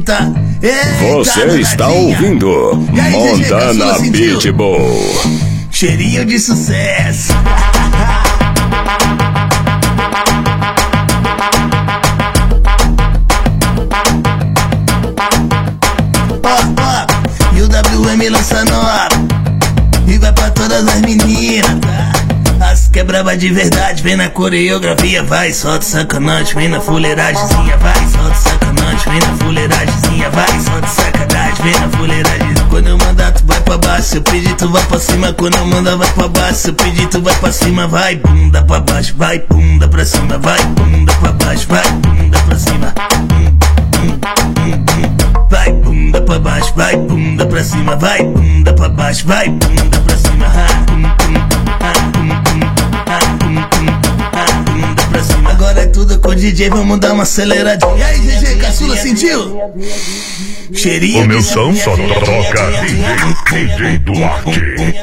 Eita, Você está ouvindo Montana Pitbull. Cheirinho de sucesso. E o WM lança nova e vai pra todas as meninas, tá? As que é braba de verdade, vem na coreografia, vai, solta sacanagem, vem na fuleiragemzinha, vai, solta sacanagem, vem na fuleiragemzinha, vai, solta sacanagem, vem na fuleiragem. Quando eu mandar tu vai pra baixo, se eu pedir tu vai pra cima, quando eu mandar vai pra baixo, se eu pedir tu vai pra cima, vai bunda pra baixo, vai bunda pra cima, vai bunda pra baixo, vai bunda pra cima. Vai bunda pra baixo, vai bunda pra cima, vai bunda pra baixo, vai bunda pra cima. Bunda pra cima. Agora é tudo com o DJ, vamos dar uma aceleradinha. E aí, DJ Caçula, sentiu? Cheirinho. O meu som só toca DJ Duarte.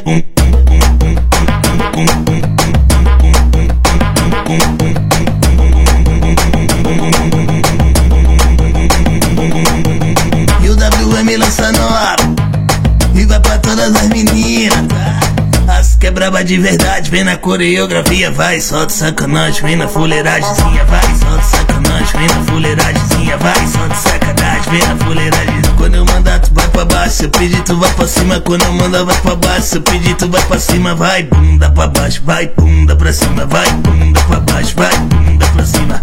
E o WM lança nova e vai pra todas as meninas, tá? As que é braba de verdade, vem na coreografia, vai, solta sacanagem, vem na fuleiragemzinha, vai, solta sacanagem, vem na fuleiragemzinha, vai, solta sacanagem, vem na fuleiragem. Quando eu mandar tu vai pra baixo, se eu pedir tu vai pra cima, quando eu mandar vai pra baixo, se eu pedir tu vai pra cima, vai bunda pra baixo, vai bunda pra cima, vai bunda pra baixo, vai bunda pra cima.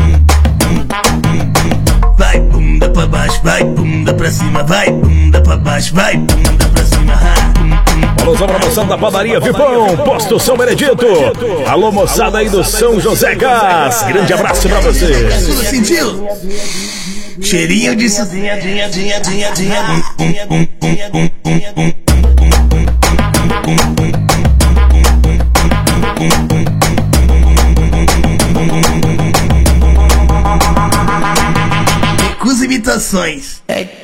Vai bunda pra baixo, vai bunda pra cima, vai bunda pra baixo, vai bunda pra cima. Alô, a promoção da padaria Vipão, Posto São Benedito. Alô, moçada aí do São José Gás. Grande abraço pra você. Sentiu? Cheirinho de suzinha, dinha, dinha, dinha, dinha. Recusa imitações.